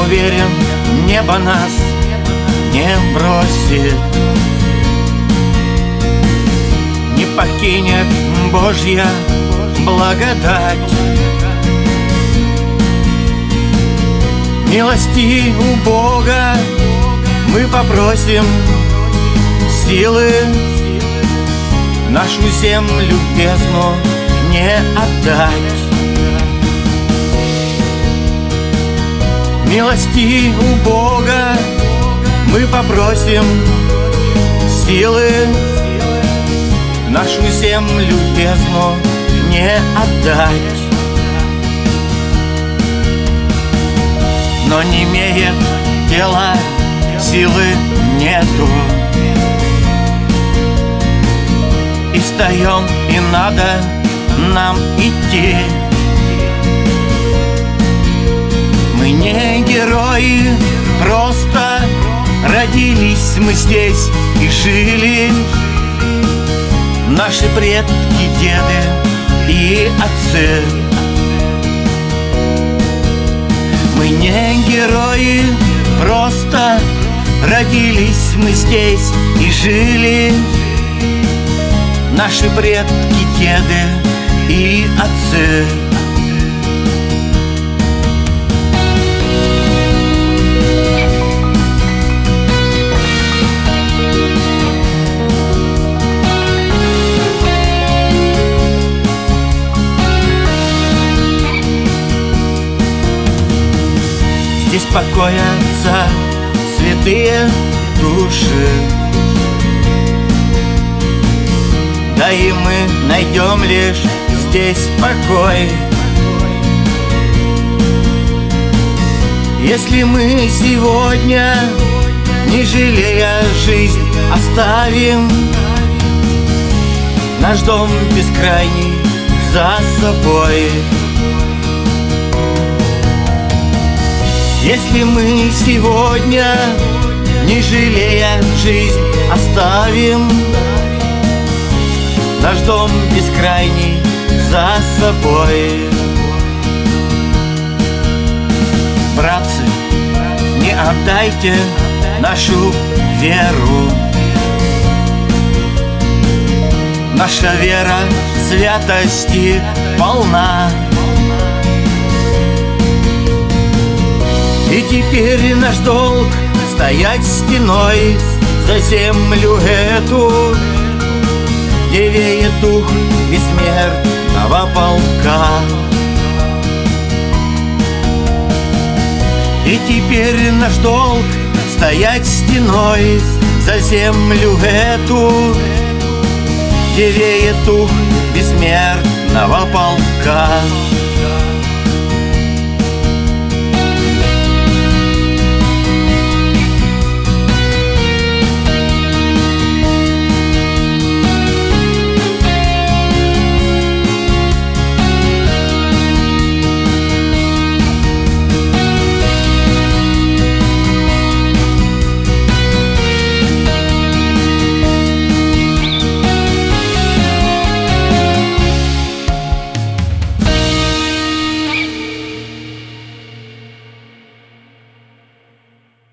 уверен, небо нас не бросит, не покинет Божья благодать. Милости у Бога мы попросим, силы нашу землю бездну не отдать. Милости у Бога мы попросим, силы нашу землю бездну не отдать. Но не имеет тела, силы нету, и встаем, и надо нам идти. Мы не герои, просто родились мы здесь и жили. Наши предки, деды и отцы. Мы не герои, просто родились мы здесь и жили. Наши предки, деды и отцы. Здесь покоятся святые души, да и мы найдем лишь здесь покой. Если мы сегодня, не жалея жизнь, оставим наш дом бескрайний за собой. Если мы сегодня, не жалея жизнь, оставим наш дом бескрайний за собой. Братцы, не отдайте нашу веру. Наша вера святости полна. И теперь наш долг стоять стеной за землю эту, где веет дух бессмертного полка. И теперь наш долг стоять стеной за землю эту, где веет дух бессмертного полка.